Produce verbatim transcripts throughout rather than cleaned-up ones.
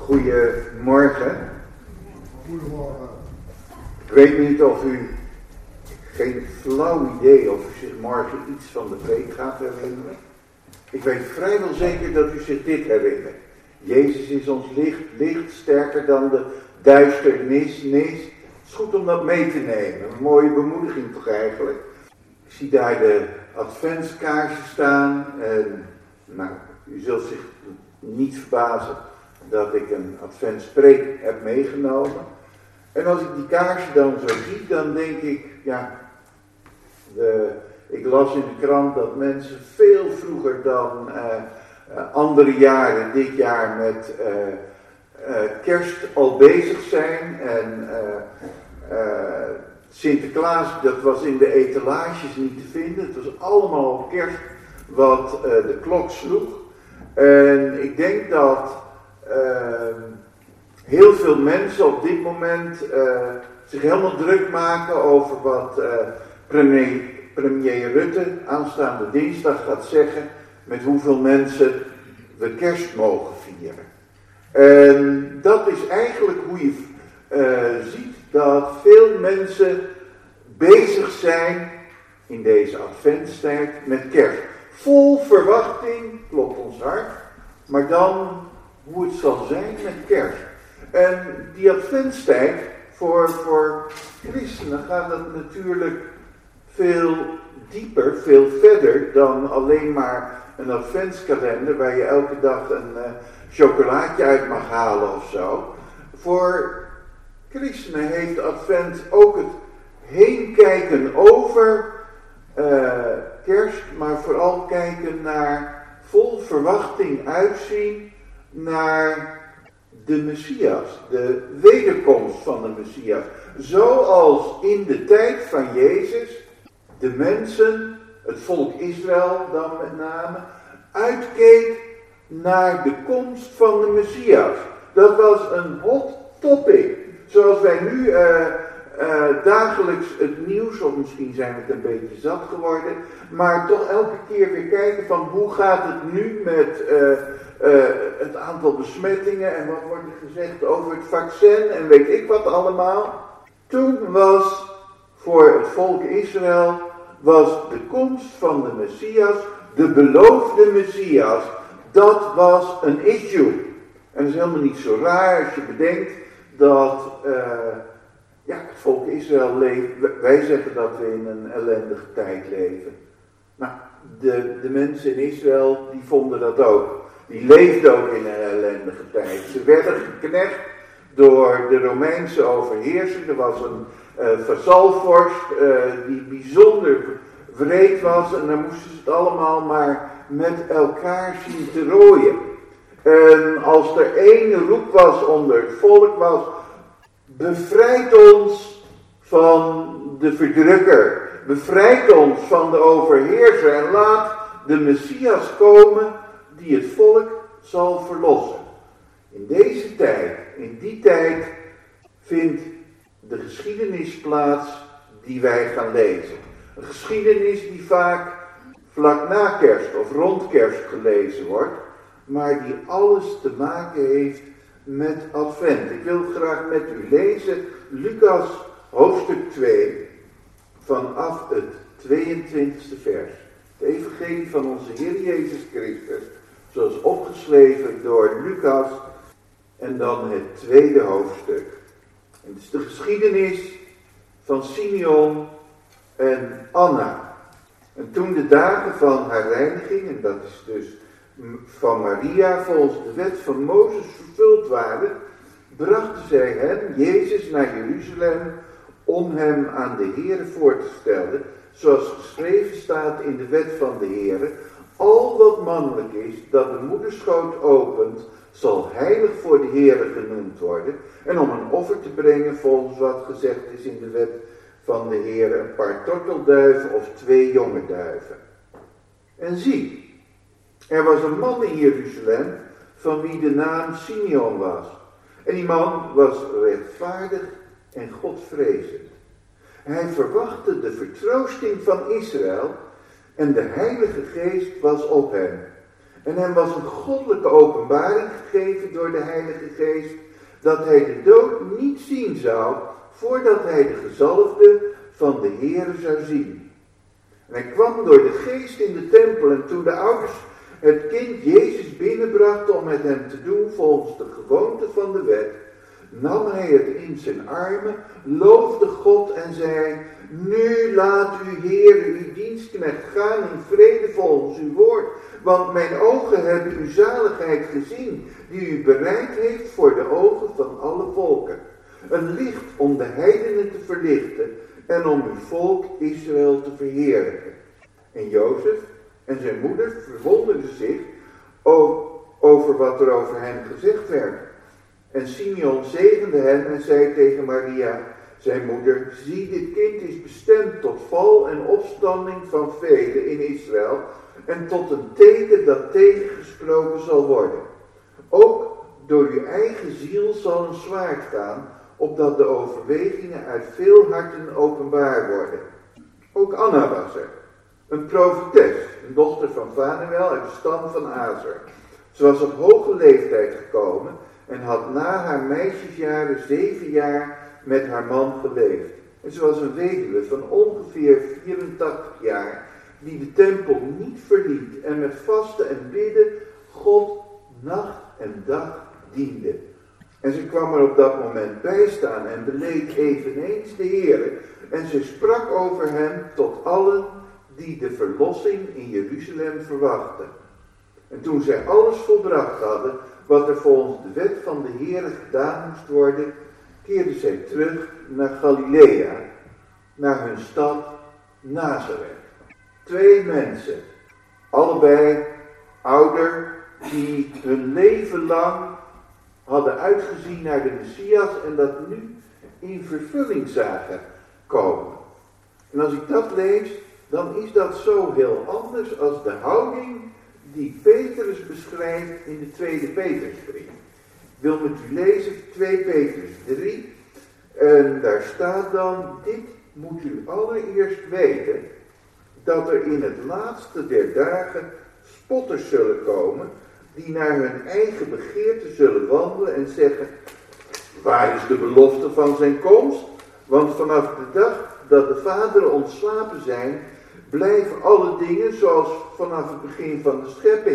Goedemorgen. Goedemorgen. Ik weet niet of u, geen flauw idee of u zich morgen iets van de preek gaat herinneren. Ik weet vrijwel zeker dat u zich dit herinnert. Jezus is ons licht, licht sterker dan de duisternis. Nee, het is goed om dat mee te nemen. Een mooie bemoediging toch eigenlijk. Ik zie daar de adventskaarsen staan. En, nou, u zult zich niet verbazen dat ik een adventspreek heb meegenomen. En als ik die kaarsen dan zo zie, dan denk ik, ja, de, ik las in de krant dat mensen veel vroeger dan uh, uh, andere jaren, dit jaar met uh, uh, kerst al bezig zijn. En uh, uh, Sinterklaas, dat was in de etalages niet te vinden. Het was allemaal op kerst wat uh, de klok sloeg. En ik denk dat uh, heel veel mensen op dit moment uh, zich helemaal druk maken over wat uh, premier, premier Rutte aanstaande dinsdag gaat zeggen met hoeveel mensen we kerst mogen vieren. En dat is eigenlijk hoe je uh, ziet dat veel mensen bezig zijn in deze adventstijd met kerst. Vol verwachting, klopt ons hart, maar dan hoe het zal zijn met kerst. En die adventstijd, voor, voor christenen gaat dat natuurlijk veel dieper, veel verder dan alleen maar een adventskalender waar je elke dag een uh, chocolaatje uit mag halen of zo. Voor christenen heeft advent ook het heenkijken over uh, kerst, maar vooral kijken naar vol verwachting uitzien naar de Messias, de wederkomst van de Messias. Zoals in de tijd van Jezus de mensen, het volk Israël dan met name, uitkeek naar de komst van de Messias. Dat was een hot topic. Zoals wij nu uh, uh, dagelijks het nieuws, of misschien zijn we het een beetje zat geworden, maar toch elke keer weer kijken van hoe gaat het nu met uh, uh, het aantal besmettingen en wat wordt er gezegd over het vaccin en weet ik wat allemaal. Toen was voor het volk Israël was de komst van de Messias, de beloofde Messias, dat was een issue. En dat is helemaal niet zo raar als je bedenkt dat uh, ja, het volk Israël leeft. Wij zeggen dat we in een ellendige tijd leven. Nou, de, de mensen in Israël die vonden dat ook. Die leefden ook in een ellendige tijd. Ze werden geknecht door de Romeinse overheerser. Er was een uh, vazalvorst uh, die bijzonder wreed was. En dan moesten ze het allemaal maar met elkaar zien te rooien. En als er één roep was onder het volk was, bevrijd ons van de verdrukker, bevrijd ons van de overheerser en laat de Messias komen die het volk zal verlossen. In deze tijd, in die tijd vindt de geschiedenis plaats die wij gaan lezen. Een geschiedenis die vaak vlak na kerst of rond kerst gelezen wordt, maar die alles te maken heeft met advent. Ik wil graag met u lezen Lucas hoofdstuk twee vanaf het tweeëntwintigste vers. Het evangelie van onze Heer Jezus Christus, zoals opgeschreven door Lucas en dan het tweede hoofdstuk. En het is de geschiedenis van Simeon en Anna. En toen de dagen van haar reiniging, en dat is dus van Maria volgens de wet van Mozes vervuld waren, brachten zij hem, Jezus, naar Jeruzalem om hem aan de Heere voor te stellen, zoals geschreven staat in de wet van de Heere: al wat mannelijk is, dat de moederschoot opent, zal heilig voor de Heere genoemd worden, en om een offer te brengen volgens wat gezegd is in de wet van de Heere, een paar tortelduiven of twee jonge duiven. En zie, er was een man in Jeruzalem van wie de naam Simeon was. En die man was rechtvaardig en godvrezend. Hij verwachtte de vertroosting van Israël en de Heilige Geest was op hem. En hem was een goddelijke openbaring gegeven door de Heilige Geest, dat hij de dood niet zien zou, voordat hij de gezalfde van de Heere zou zien. En hij kwam door de Geest in de tempel, en toen de ouders het kind Jezus binnenbrachten om met hem te doen volgens de gewoonte van de wet, nam hij het in zijn armen, loofde God en zei: nu laat u, Heere, uw dienstknecht gaan in vrede volgens uw woord, want mijn ogen hebben uw zaligheid gezien, die u bereid heeft voor de ogen van alle volken. Een licht om de heidenen te verlichten en om uw volk Israël te verheerlijken. En Jozef en zijn moeder verwonderden zich over wat er over hem gezegd werd. En Simeon zegende hem en zei tegen Maria, zijn moeder: zie, dit kind is bestemd tot val en opstanding van velen in Israël en tot een teken dat tegengesproken zal worden. Ook door uw eigen ziel zal een zwaard gaan, opdat de overwegingen uit veel harten openbaar worden. Ook Anna was er, een profetes, een dochter van Fanuel uit de stam van Azer. Ze was op hoge leeftijd gekomen en had na haar meisjesjaren zeven jaar met haar man geleefd. En ze was een weduwe van ongeveer vierentachtig jaar, die de tempel niet verliet en met vasten en bidden God nacht en dag diende. En ze kwam er op dat moment bij staan en beleed eveneens de Heere. En ze sprak over hem tot allen die de verlossing in Jeruzalem verwachten. En toen zij alles volbracht hadden, wat er volgens de wet van de Heere gedaan moest worden, keerden zij terug naar Galilea, naar hun stad Nazareth. Twee mensen, allebei ouder, die hun leven lang hadden uitgezien naar de Messias en dat nu in vervulling zagen komen. En als ik dat lees, dan is dat zo heel anders als de houding die Petrus beschrijft in de tweede Petrusbrief. Ik wil met u lezen twee Petrus drie. En daar staat dan: dit moet u allereerst weten, dat er in het laatste der dagen spotters zullen komen, die naar hun eigen begeerte zullen wandelen en zeggen: waar is de belofte van zijn komst? Want vanaf de dag dat de vaderen ontslapen zijn, blijven alle dingen zoals vanaf het begin van de schepping.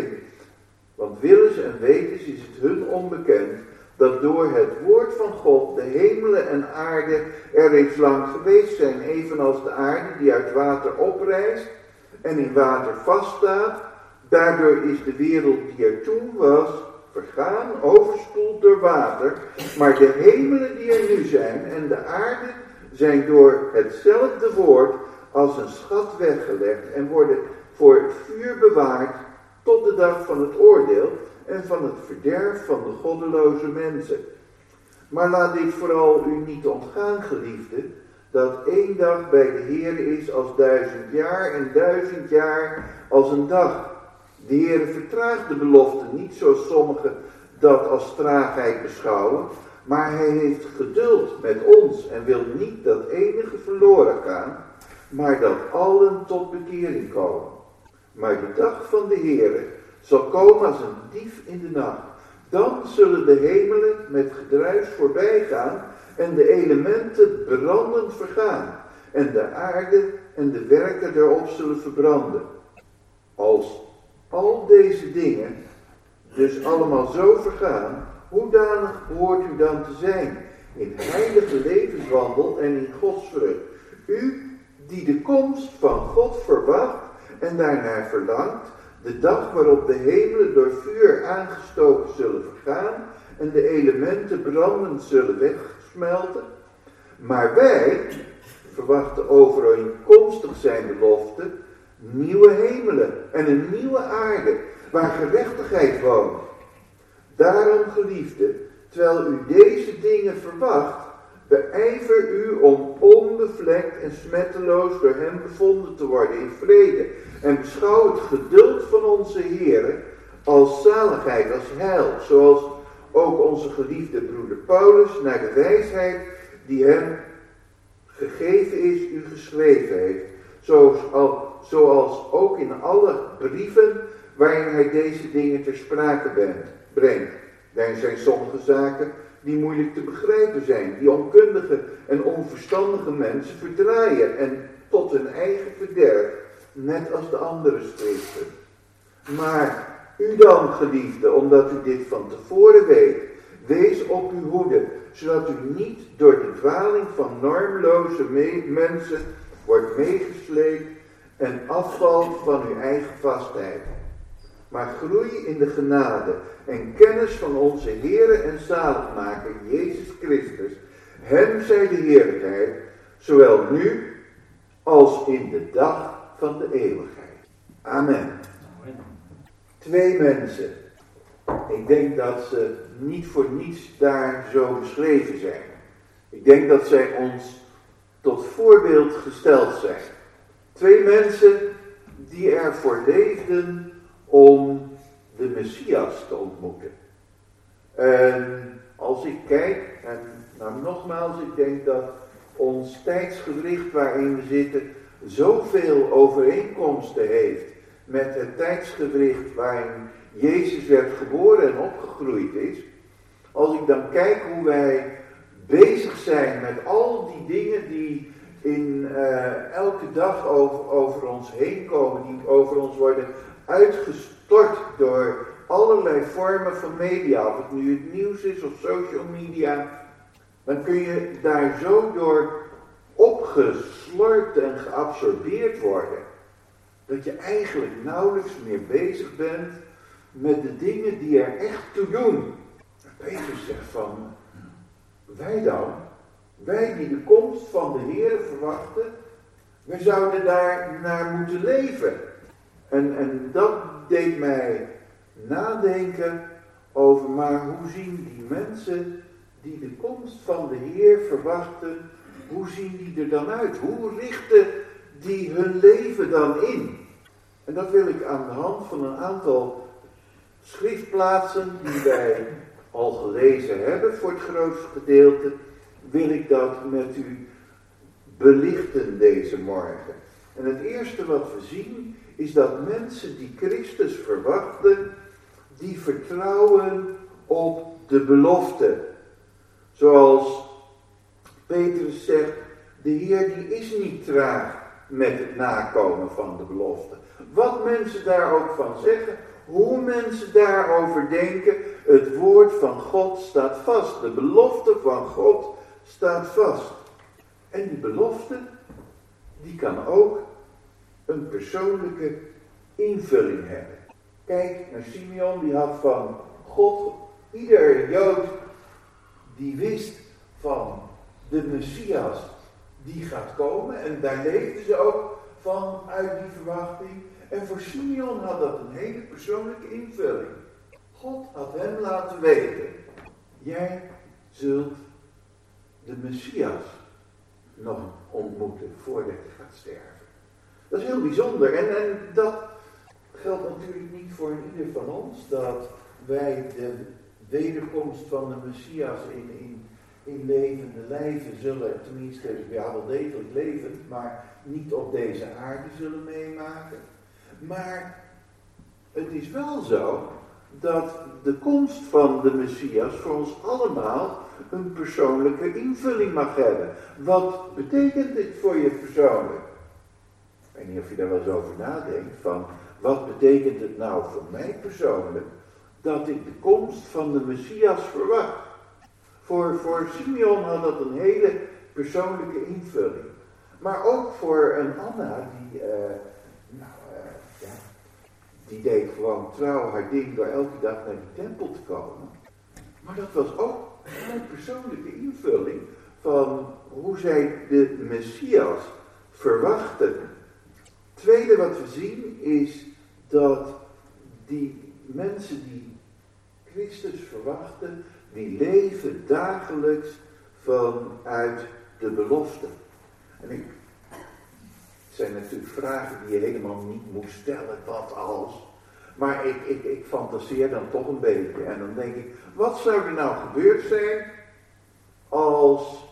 Want willens en wetens is het hun onbekend dat door het woord van God de hemelen en aarde er reeds lang geweest zijn, evenals de aarde die uit water oprijst en in water vaststaat. Daardoor is de wereld die er toen was vergaan, overspoeld door water, maar de hemelen die er nu zijn en de aarde zijn door hetzelfde woord als een schat weggelegd en worden voor het vuur bewaard tot de dag van het oordeel en van het verderf van de goddeloze mensen. Maar laat dit vooral u niet ontgaan, geliefde, dat één dag bij de Heere is als duizend jaar en duizend jaar als een dag. De Heere vertraagt de belofte niet zoals sommigen dat als traagheid beschouwen, maar hij heeft geduld met ons en wil niet dat enige verloren gaan, maar dat allen tot bekering komen. Maar de dag van de Heere zal komen als een dief in de nacht. Dan zullen de hemelen met gedruis voorbij gaan en de elementen brandend vergaan en de aarde en de werken erop zullen verbranden. Als al deze dingen dus allemaal zo vergaan, hoedanig behoort u dan te zijn in heilige levenswandel en in Godsvrucht? U die de komst van God verwacht en daarnaar verlangt, de dag waarop de hemelen door vuur aangestoken zullen vergaan en de elementen brandend zullen wegsmelten. Maar wij verwachten overeenkomstig zijn belofte nieuwe hemelen en een nieuwe aarde waar gerechtigheid woont. Daarom, geliefde, terwijl u deze dingen verwacht, beijver u om onbevlekt en smetteloos door hem bevonden te worden in vrede. En beschouw het geduld van onze Heere als zaligheid, als heil, zoals ook onze geliefde broeder Paulus naar de wijsheid die hem gegeven is, u geschreven heeft. Zoals, zoals ook in alle brieven waarin hij deze dingen ter sprake bent, brengt. Er zijn sommige zaken die moeilijk te begrijpen zijn, die onkundige en onverstandige mensen verdraaien en tot hun eigen verderf, net als de andere schriften. Maar u dan, geliefde, omdat u dit van tevoren weet, wees op uw hoede, zodat u niet door de dwaling van normloze me- mensen wordt meegesleept en afvalt van uw eigen vastheid. Maar groei in de genade en kennis van onze Heere en zaligmaker Jezus Christus. Hem zij de heerlijkheid, zowel nu als in de dag van de eeuwigheid. Amen. Twee mensen. Ik denk dat ze niet voor niets daar zo beschreven zijn. Ik denk dat zij ons tot voorbeeld gesteld zijn. Twee mensen die ervoor leefden om de Messias te ontmoeten. En als ik kijk, en nou nogmaals, ik denk dat ons tijdsgewricht waarin we zitten zoveel overeenkomsten heeft met het tijdsgewricht waarin Jezus werd geboren en opgegroeid is. Als ik dan kijk hoe wij bezig zijn met al die dingen die in uh, elke dag over, over ons heen komen, die over ons worden uitgestort door allerlei vormen van media, of het nu het nieuws is of social media, dan kun je daar zo door opgeslorpt en geabsorbeerd worden, dat je eigenlijk nauwelijks meer bezig bent met de dingen die er echt toe doen. Petrus zegt van, wij dan, wij die de komst van de Heer verwachten, wij zouden daar naar moeten leven. En, en dat deed mij nadenken over, maar hoe zien die mensen die de komst van de Heer verwachten, hoe zien die er dan uit? Hoe richten die hun leven dan in? En dat wil ik aan de hand van een aantal schriftplaatsen die wij al gelezen hebben, voor het grootste gedeelte, wil ik dat met u belichten deze morgen. En het eerste wat we zien is dat mensen die Christus verwachten, die vertrouwen op de belofte. Zoals Petrus zegt, de Heer die is niet traag met het nakomen van de belofte. Wat mensen daar ook van zeggen, hoe mensen daarover denken, het woord van God staat vast. De belofte van God staat vast. En die belofte, die kan ook een persoonlijke invulling hebben. Kijk naar Simeon, die had van God, ieder Jood die wist van de Messias die gaat komen. En daar leefden ze ook vanuit die verwachting. En voor Simeon had dat een hele persoonlijke invulling. God had hem laten weten, jij zult de Messias nog ontmoeten voordat je gaat sterven. Dat is heel bijzonder. En, en dat geldt natuurlijk niet voor ieder van ons, dat wij de wederkomst van de Messias in, in, in levende lijven zullen, tenminste, ja wel degelijk levend, maar niet op deze aarde zullen meemaken. Maar het is wel zo dat de komst van de Messias voor ons allemaal een persoonlijke invulling mag hebben. Wat betekent dit voor je persoonlijk? Ik weet niet of je daar wel eens over nadenkt, van wat betekent het nou voor mij persoonlijk dat ik de komst van de Messias verwacht? Voor, voor Simeon had dat een hele persoonlijke invulling. Maar ook voor een Anna die... Uh, nou, uh, ja, die deed gewoon trouw haar ding door elke dag naar de tempel te komen. Maar dat was ook een persoonlijke invulling van hoe zij de Messias verwachten. Het tweede wat we zien is dat die mensen die Christus verwachten, die leven dagelijks vanuit de belofte. En ik, het zijn natuurlijk vragen die je helemaal niet moet stellen, wat als. Maar ik, ik, ik fantaseer dan toch een beetje. En dan denk ik, wat zou er nou gebeurd zijn als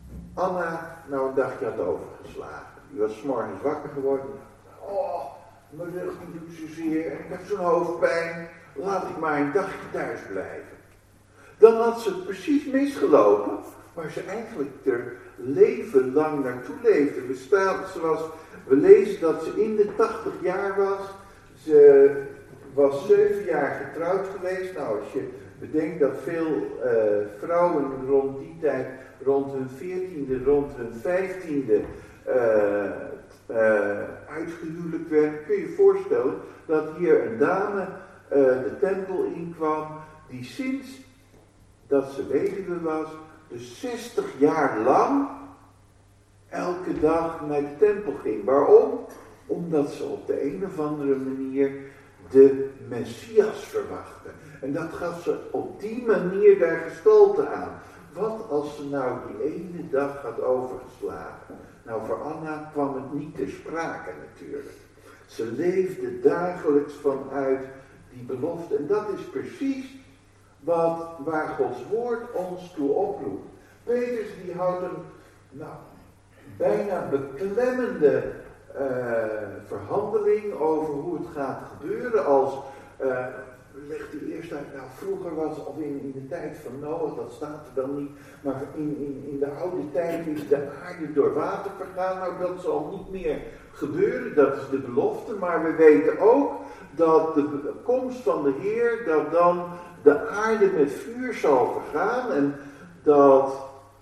Anna nou een dagje had overgeslagen. Die was 's morgens wakker geworden. Oh, mijn rug die doet zozeer en ik heb zo'n hoofdpijn, laat ik maar een dagje thuis blijven. Dan had ze het precies misgelopen, waar ze eigenlijk er leven lang naartoe leefde. We, staan, ze was, we lezen dat ze in de tachtig jaar was. Ze was zeven jaar getrouwd geweest. Nou, als je bedenkt dat veel uh, vrouwen rond die tijd, rond hun veertiende, rond hun vijftiende, uh, uh, uitgehuwelijkt werden, kun je je voorstellen dat hier een dame uh, de tempel inkwam, die sinds dat ze weduwe was, dus zestig jaar lang elke dag naar de tempel ging. Waarom? Omdat ze op de een of andere manier de Messias verwachtte. En dat gaf ze op die manier daar gestalte aan. Wat als ze nou die ene dag had overgeslagen? Nou, voor Anna kwam het niet ter sprake natuurlijk. Ze leefde dagelijks vanuit die belofte. En dat is precies wat, waar Gods woord ons toe oproept. Petrus die houdt een nou, bijna beklemmende uh, verhandeling over hoe het gaat gebeuren als... Uh, legt hij eerst uit, nou vroeger was, of in, in de tijd van Noach, dat staat er dan niet, maar in, in, in de oude tijd is de aarde door water vergaan. Nou, dat zal niet meer gebeuren, dat is de belofte, maar we weten ook dat de komst van de Heer, dat dan de aarde met vuur zal vergaan en dat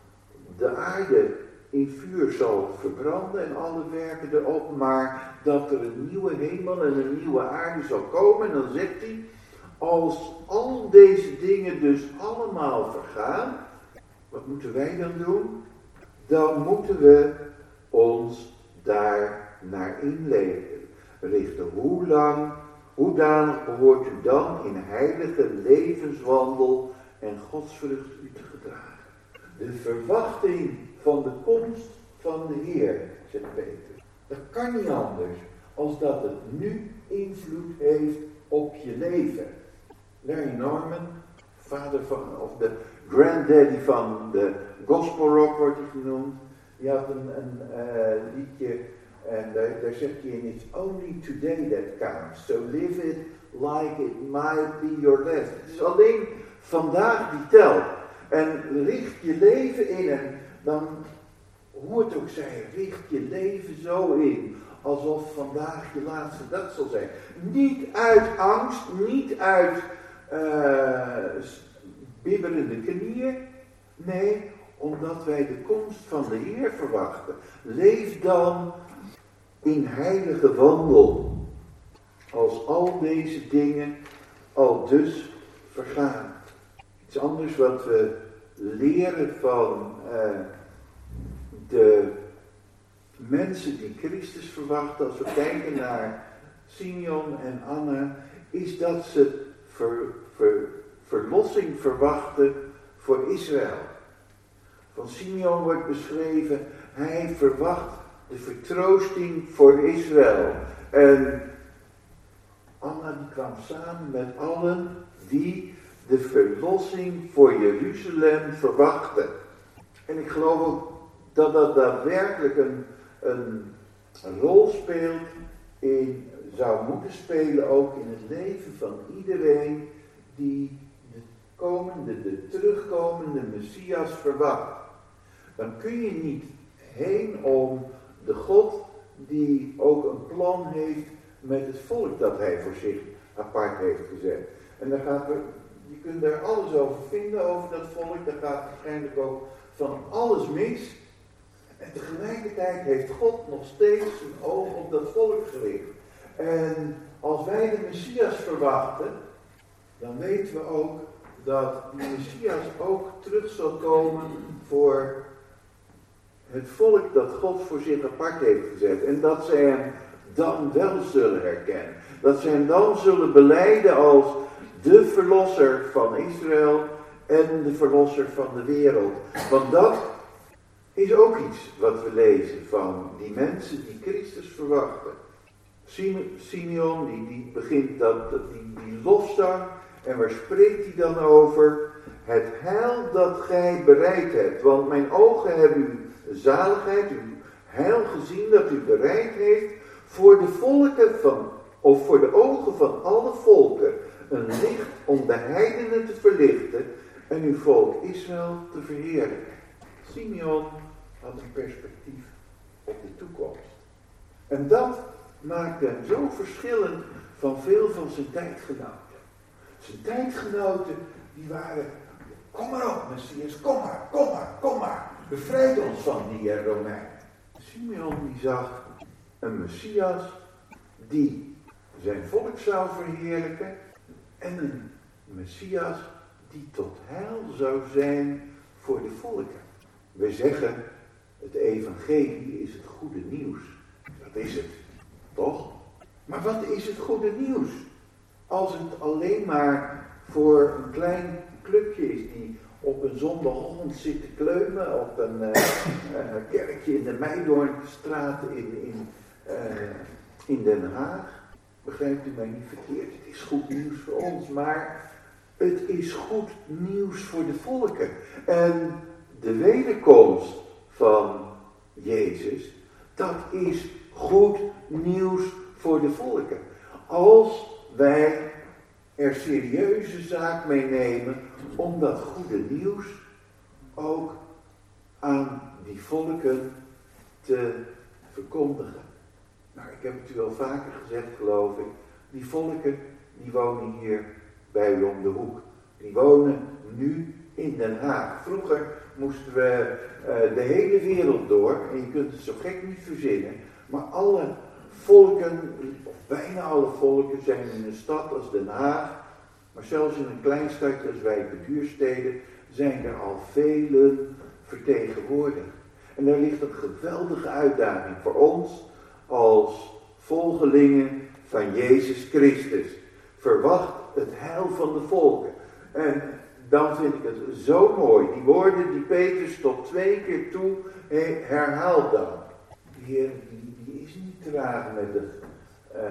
de aarde in vuur zal verbranden en alle werken erop, maar dat er een nieuwe hemel en een nieuwe aarde zal komen. En dan zegt hij, als al deze dingen dus allemaal vergaan, wat moeten wij dan doen? Dan moeten we ons daar naar inrichten. Hoe lang, hoedanig behoort u dan in heilige levenswandel en godsvrucht u te gedragen? De verwachting van de komst van de Heer, zegt Peter. Dat kan niet anders als dat het nu invloed heeft op je leven. Larry Norman, vader van, of de granddaddy van de gospel rock wordt hij genoemd. Die had een, een uh, liedje en daar, daar zegt hij in, it's only today that counts. So live it like it might be your last. Het is alleen vandaag die telt. En richt je leven in en dan, hoe het ook zij, richt je leven zo in. Alsof vandaag je laatste dag zal zijn. Niet uit angst, niet uit uh, bibberende knieën. Nee, omdat wij de komst van de Heer verwachten. Leef dan in heilige wandel. Als al deze dingen al dus vergaan. Iets anders wat we leren van uh, de mensen die Christus verwachten, als we kijken naar Simeon en Anna, is dat ze ver, ver, verlossing verwachten voor Israël. Van Simeon wordt beschreven, hij verwacht de vertroosting voor Israël. En Anna die kwam samen met allen die de verlossing voor Jeruzalem verwachten. En ik geloof ook dat dat daadwerkelijk een, een, een rol speelt in, zou moeten spelen ook in het leven van iedereen die de komende, de terugkomende Messias verwacht. Dan kun je niet heen om de God die ook een plan heeft met het volk dat hij voor zich apart heeft gezet. En dan gaat er, je kunt daar alles over vinden over dat volk, daar gaat waarschijnlijk ook van alles mis. En tegelijkertijd heeft God nog steeds een oog op dat volk gericht. En als wij de Messias verwachten, dan weten we ook dat die Messias ook terug zal komen voor het volk dat God voor zich apart heeft gezet. En dat zij hem dan wel zullen herkennen. Dat zij hem dan zullen belijden als de verlosser van Israël en de verlosser van de wereld. Want dat is ook iets wat we lezen van die mensen die Christus verwachten. Simeon die, die begint dat, die, die lofzang. En waar spreekt hij dan over? Het heil dat gij bereid hebt. Want mijn ogen hebben uw zaligheid, uw heil gezien dat u bereid heeft voor de volken van of voor de ogen van alle volken een licht om de heidenen te verlichten en uw volk Israël te verheerlijken. Simeon had een perspectief op de toekomst. En dat maakte hem zo verschillend van veel van zijn tijdgenoten. Zijn tijdgenoten die waren, kom maar op Messias, kom maar, kom maar, kom maar. Bevrijd ons van die Romein. Simeon die zag een Messias die zijn volk zou verheerlijken en een Messias die tot heil zou zijn voor de volken. We zeggen, het evangelie is het goede nieuws. Dat is het, toch? Maar wat is het goede nieuws? Als het alleen maar voor een klein clubje is die op een zondagochtend zit te kleumen op een uh, uh, kerkje in de Meidoornstraat in, in, uh, in Den Haag. Begrijpt u mij niet verkeerd, het is goed nieuws voor ons, maar het is goed nieuws voor de volken. En de wederkomst van Jezus, dat is goed nieuws voor de volken. Als wij er serieuze zaak mee nemen om dat goede nieuws ook aan die volken te verkondigen. Nou, ik heb het u al vaker gezegd, geloof ik. Die volken, die wonen hier bij u om de hoek. Die wonen nu in Den Haag. Vroeger moesten we uh, de hele wereld door. En je kunt het zo gek niet verzinnen. Maar alle volken, of bijna alle volken, zijn in een stad als Den Haag. Maar zelfs in een klein stadje als Wijkerduurstede zijn er al velen vertegenwoordigd. En daar ligt een geweldige uitdaging voor ons als volgelingen van Jezus Christus. Verwacht het heil van de volken. En dan vind ik het zo mooi. Die woorden die Petrus tot twee keer toe herhaalt dan. Die Heer, die, die is niet traag met de uh,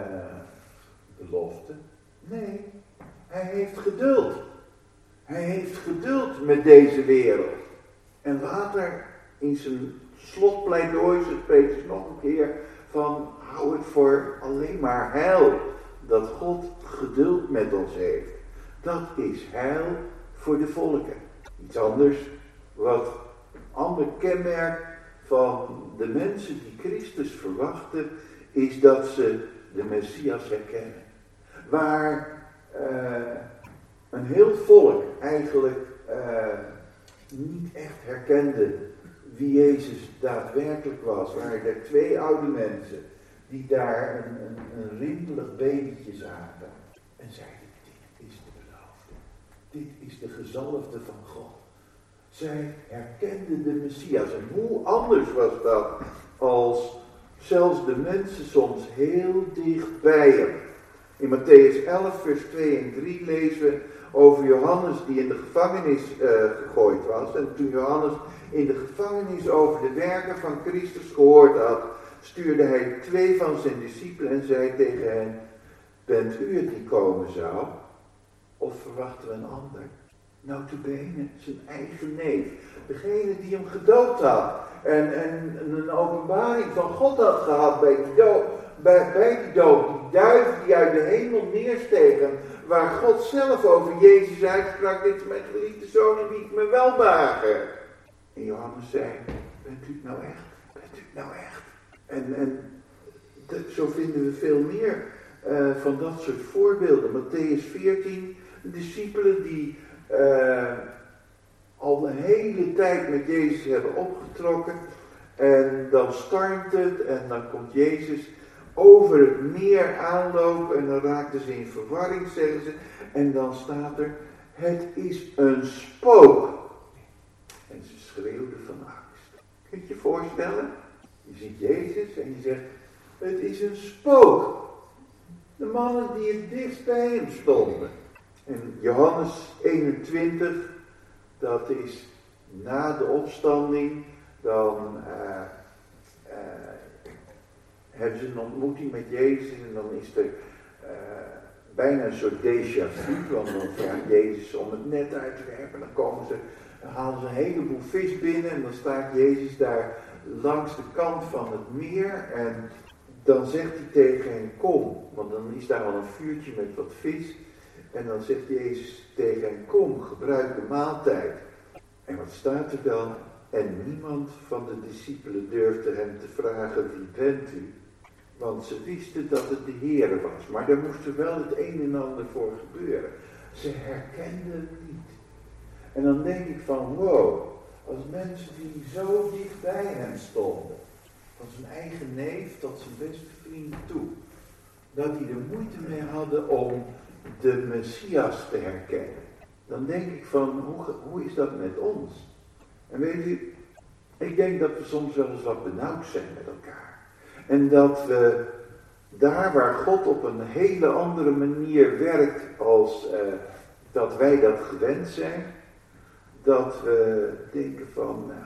belofte. Nee, hij heeft geduld. Hij heeft geduld met deze wereld. En later in zijn slotpleidooi zegt Petrus nog een keer van hou het voor alleen maar heil dat God geduld met ons heeft. Dat is heil voor de volken. Iets anders, wat een ander kenmerk van de mensen die Christus verwachten, is dat ze de Messias herkennen. Waar uh, een heel volk eigenlijk uh, niet echt herkende wie Jezus daadwerkelijk was. Waren er twee oude mensen die daar een, een, een rimpelig babytje zagen en zeiden, dit is de beloofde. Dit is de gezalfde van God. Zij herkenden de Messias. En hoe anders was dat als zelfs de mensen soms heel dicht bij hem. In Mattheüs elf vers twee en drie lezen we over Johannes die in de gevangenis uh, gegooid was. En toen Johannes in de gevangenis over de werken van Christus gehoord had, stuurde hij twee van zijn discipelen en zei tegen hen, bent u het die komen zou? Of verwachten we een ander? Notabene zijn eigen neef. Degene die hem gedoopt had. En, en een openbaring van God had gehad bij die doop. Bij, bij die doop. Die duif die uit de hemel neerstegen. Waar God zelf over Jezus uitsprak. Dit is mijn geliefde zoon in wie ik me wel behagen. En Johannes zei, bent u het nou echt? Bent u het nou echt? En, en de, zo vinden we veel meer uh, van dat soort voorbeelden. Mattheüs veertien, de discipelen die uh, al een hele tijd met Jezus hebben opgetrokken. En dan stormt het en dan komt Jezus over het meer aanlopen en dan raakten ze in verwarring, zeggen ze. En dan staat er, het is een spook. En ze schreeuwden van angst. Kun je je voorstellen? Je ziet Jezus en je zegt, het is een spook. De mannen die het dichtst bij hem stonden. En Johannes eenentwintig, dat is na de opstanding, dan uh, uh, hebben ze een ontmoeting met Jezus en dan is er uh, bijna een soort déjà vu, want dan vraagt Jezus om het net uit te werpen, dan komen ze, dan halen ze een heleboel vis binnen en dan staat Jezus daar langs de kant van het meer en dan zegt hij tegen hen, kom, want dan is daar al een vuurtje met wat vis. En dan zegt Jezus tegen hen, kom, gebruik de maaltijd. En wat staat er dan? En niemand van de discipelen durfde hem te vragen, wie bent u? Want ze wisten dat het de Heere was. Maar daar moest er wel het een en ander voor gebeuren. Ze herkenden het niet. En dan denk ik van, wow, als mensen die zo dicht bij hem stonden, van zijn eigen neef tot zijn beste vriend toe, dat die er moeite mee hadden om de Messias te herkennen. Dan denk ik van, hoe, hoe is dat met ons? En weet u, ik denk dat we soms wel eens wat benauwd zijn met elkaar. En dat we daar waar God op een hele andere manier werkt als uh, dat wij dat gewend zijn, dat we denken van, nou,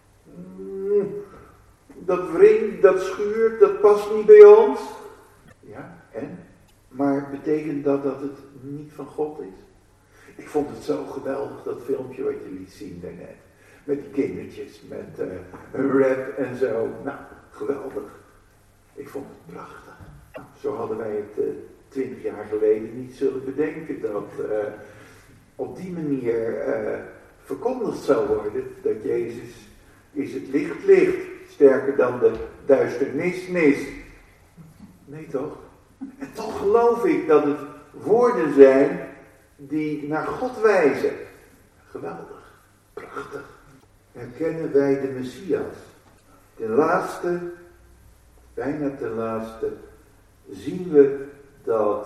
mm, dat wringt, dat schuurt, dat past niet bij ons. Ja, en? Maar betekent dat dat het niet van God is? Ik vond het zo geweldig, dat filmpje wat je liet zien daarnet. Met die kindertjes, met uh, een rap en zo. Nou, geweldig. Ik vond het prachtig. Nou, zo hadden wij het twintig uh, jaar geleden niet zullen bedenken dat uh, op die manier uh, verkondigd zou worden dat Jezus is het licht licht, sterker dan de duisternis nis. Nee toch? En toch geloof ik dat het woorden zijn die naar God wijzen. Geweldig, prachtig. Herkennen wij de Messias? Ten laatste, bijna ten laatste, zien we dat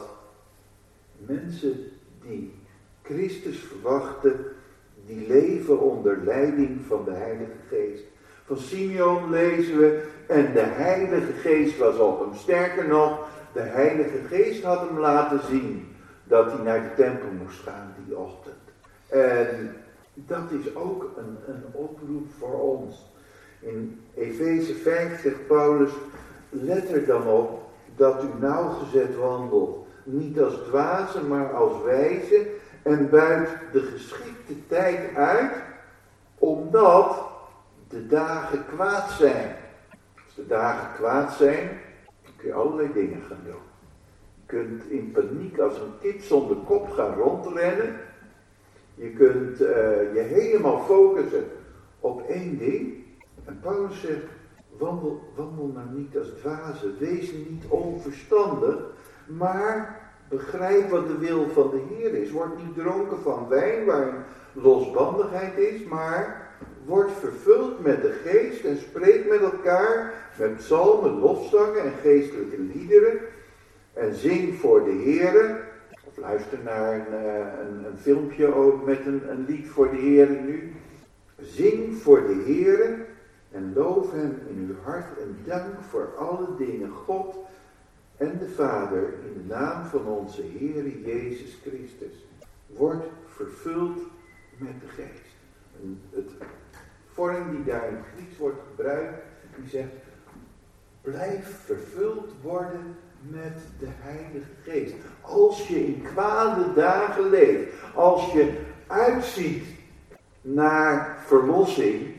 mensen die Christus verwachten, die leven onder leiding van de Heilige Geest. Van Simeon lezen we, en de Heilige Geest was op hem. Sterker nog, de Heilige Geest had hem laten zien dat hij naar de tempel moest gaan die ochtend. En dat is ook een, een oproep voor ons. In Efeze vijf zegt Paulus, let er dan op dat u nauwgezet wandelt. Niet als dwazen, maar als wijzen. En buit de geschikte tijd uit, omdat de dagen kwaad zijn. Als de dagen kwaad zijn, dan kun je allerlei dingen gaan doen. Je kunt in paniek als een kip zonder kop gaan rondrennen. Je kunt uh, je helemaal focussen op één ding. En Paulus zegt, wandel, wandel nou niet als dwazen. Wees niet onverstandig, maar begrijp wat de wil van de Heer is. Word niet dronken van wijn waarin losbandigheid is, maar word vervuld met de geest en spreek met elkaar met psalmen, lofzangen en geestelijke liederen. En zing voor de Heer. Of luister naar een, een, een filmpje ook met een, een lied voor de Heer nu. Zing voor de Heer en loof hem in uw hart en dank voor alle dingen God en de Vader in de naam van onze Heer Jezus Christus. Word vervuld met de geest. En het vorm die daar in het Grieks wordt gebruikt, die zegt, blijf vervuld worden met de Heilige Geest. Als je in kwade dagen leeft, als je uitziet naar verlossing,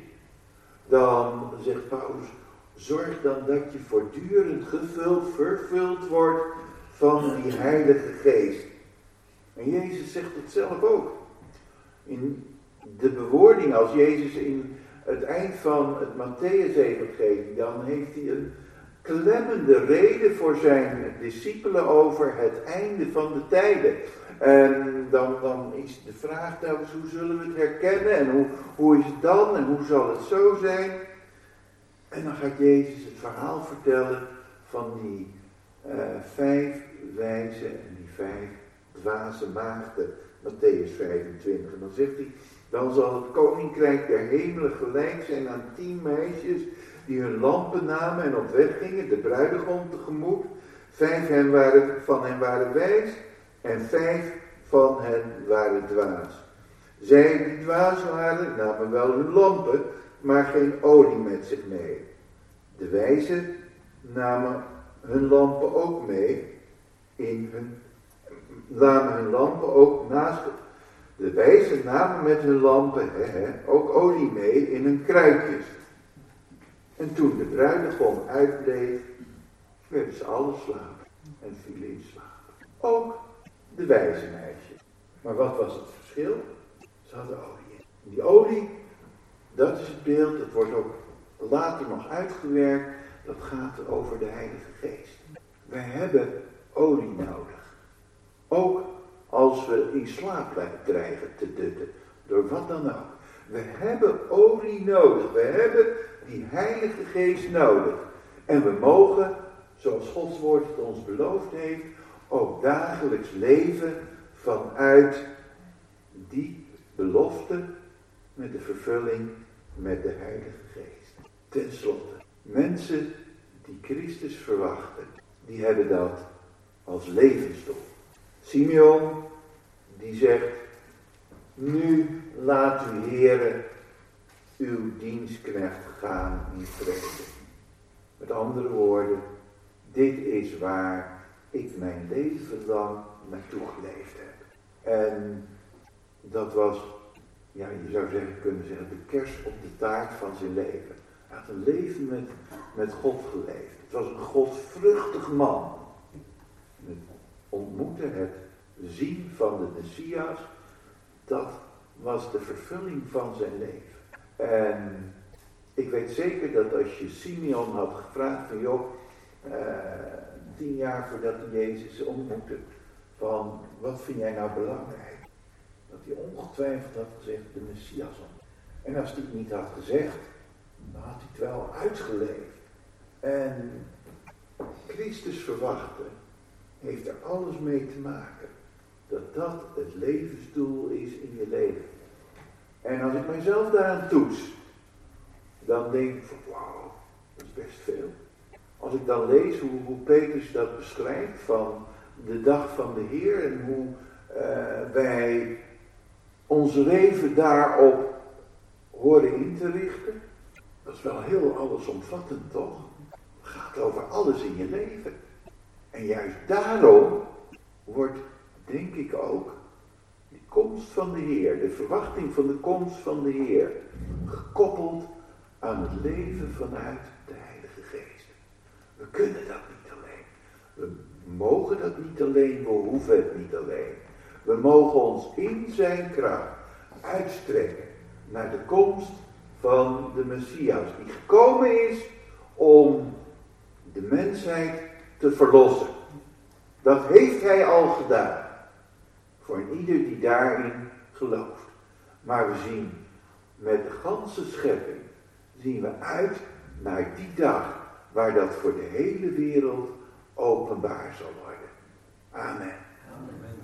dan zegt Paulus, zorg dan dat je voortdurend gevuld, vervuld wordt van die Heilige Geest. En Jezus zegt het zelf ook. In de bewoording als Jezus in het eind van het Mattheüs-evangelie, dan heeft hij een klemmende reden voor zijn discipelen over het einde van de tijden. En dan, dan is de vraag telkens, hoe zullen we het herkennen en hoe, hoe is het dan en hoe zal het zo zijn? En dan gaat Jezus het verhaal vertellen van die uh, vijf wijze en die vijf dwaze maagden, Mattheüs vijfentwintig. En dan zegt hij, dan zal het koninkrijk der hemelen gelijk zijn aan tien meisjes die hun lampen namen en op weg gingen, de bruidegom tegemoet. Vijf hen waren, van hen waren wijs en vijf van hen waren dwaas. Zij die dwaas waren, namen wel hun lampen, maar geen olie met zich mee. De wijzen namen hun lampen ook mee, in hun, namen hun lampen ook naast het. De wijzen namen met hun lampen he, he, ook olie mee in hun kruikjes. En toen de bruidegom uitbleef, werden ze alle slapen en vielen in slaap. Ook de wijze meisjes. Maar wat was het verschil? Ze hadden olie. Die olie, dat is het beeld, dat wordt ook later nog uitgewerkt. Dat gaat over de Heilige Geest. Wij hebben olie nodig. Ook als we in slaap dreigen te dutten. Door wat dan ook. We hebben olie nodig. We hebben die Heilige Geest nodig. En we mogen, zoals Gods woord het ons beloofd heeft, ook dagelijks leven vanuit die belofte met de vervulling met de Heilige Geest. Ten slotte, mensen die Christus verwachten, die hebben dat als levensdoel. Simeon, die zegt, nu laat uw Heere uw dienstknecht gaan in vrede. Met andere woorden, dit is waar ik mijn leven lang naartoe geleefd heb. En dat was, ja, je zou zeggen, kunnen zeggen, de kers op de taart van zijn leven. Hij had een leven met, met God geleefd. Het was een godvruchtig man. Het ontmoeten, het zien van de Messias, dat was de vervulling van zijn leven. En ik weet zeker dat als je Simeon had gevraagd van, joh, uh, tien jaar voordat hij Jezus ontmoette, van wat vind jij nou belangrijk? Dat hij ongetwijfeld had gezegd, de Messias ontmoeten. En als hij het niet had gezegd, dan had hij het wel uitgeleefd. En Christus verwachten heeft er alles mee te maken. Dat dat het levensdoel is in je leven. En als ik mijzelf daaraan toets, dan denk ik van wauw, dat is best veel. Als ik dan lees hoe, hoe Petrus dat beschrijft van de dag van de Heer en hoe uh, wij ons leven daarop horen in te richten, dat is wel heel allesomvattend toch? Het gaat over alles in je leven. En juist daarom wordt, denk ik ook, de komst van de Heer, de verwachting van de komst van de Heer, gekoppeld aan het leven vanuit de Heilige Geest. We kunnen dat niet alleen. We mogen dat niet alleen, we hoeven het niet alleen. We mogen ons in zijn kracht uitstrekken naar de komst van de Messias, die gekomen is om de mensheid te verlossen. Dat heeft hij al gedaan. Voor ieder die daarin gelooft. Maar we zien met de ganse schepping, zien we uit naar die dag waar dat voor de hele wereld openbaar zal worden. Amen. Amen.